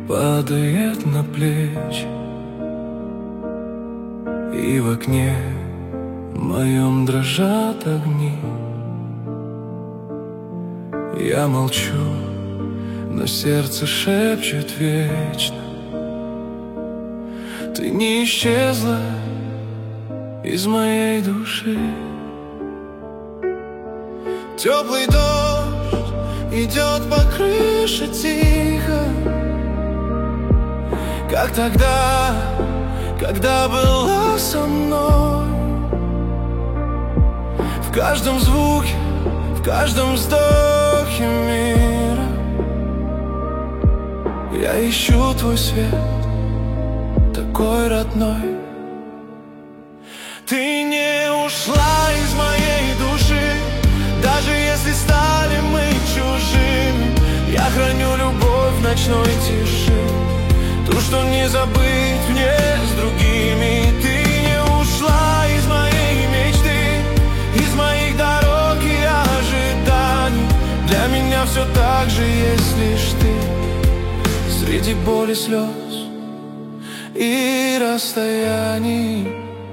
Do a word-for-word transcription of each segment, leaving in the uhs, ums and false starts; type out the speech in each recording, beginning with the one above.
падает на плечи, и в окне моем дрожат огни. Я молчу, но сердце шепчет вечно: ты не исчезла из моей души. Теплый дождь идет по крыше тихо, как тогда, когда была со мной. В каждом звуке, в каждом вздохе мира я ищу твой свет, такой родной. Ты не ушла из моей души, даже если стали мы чужими. Я храню любовь в ночной тиши, ту, что не забыть мне с другими. Ты не ушла из моей мечты, из моих дорог и ожиданий. Для меня все так же, есть лишь ты среди боли, слез и расстояний.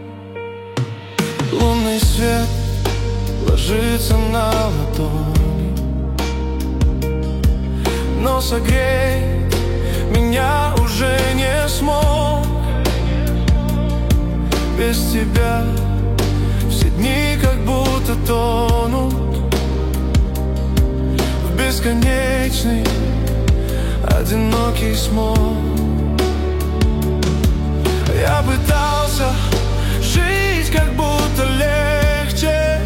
Лунный свет ложится на ладони, но согреть меня уже не смог. Без тебя все дни как будто тонут в бесконечный одинокий смог. Я пытался жить как будто легче,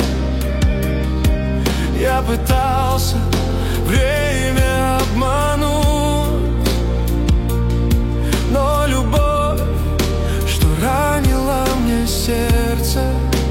я пытался время обмануть, но любовь, что ранила мне сердце,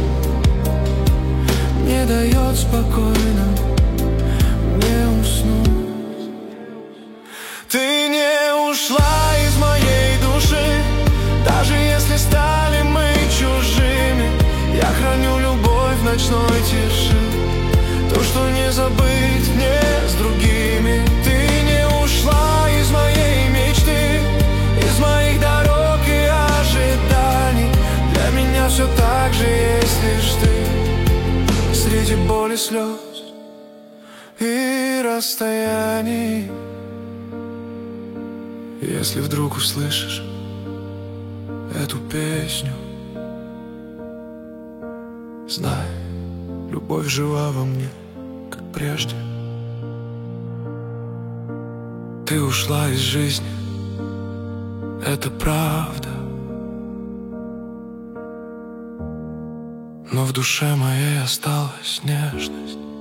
не дает спокойно мне уснуть. Ты не ушла из моей души, даже если стали мы чужими. Я храню любовь в ночной тиши, то, что не забыть мне с другими. Ты не ушла из моей мечты, из моих дорог и ожиданий. Для меня все так же, есть лишь ты среди боли, слез и расстояний. Если вдруг услышишь эту песню, знай, любовь жива во мне, как прежде. Ты ушла из жизни, это правда, но в душе моей осталась нежность.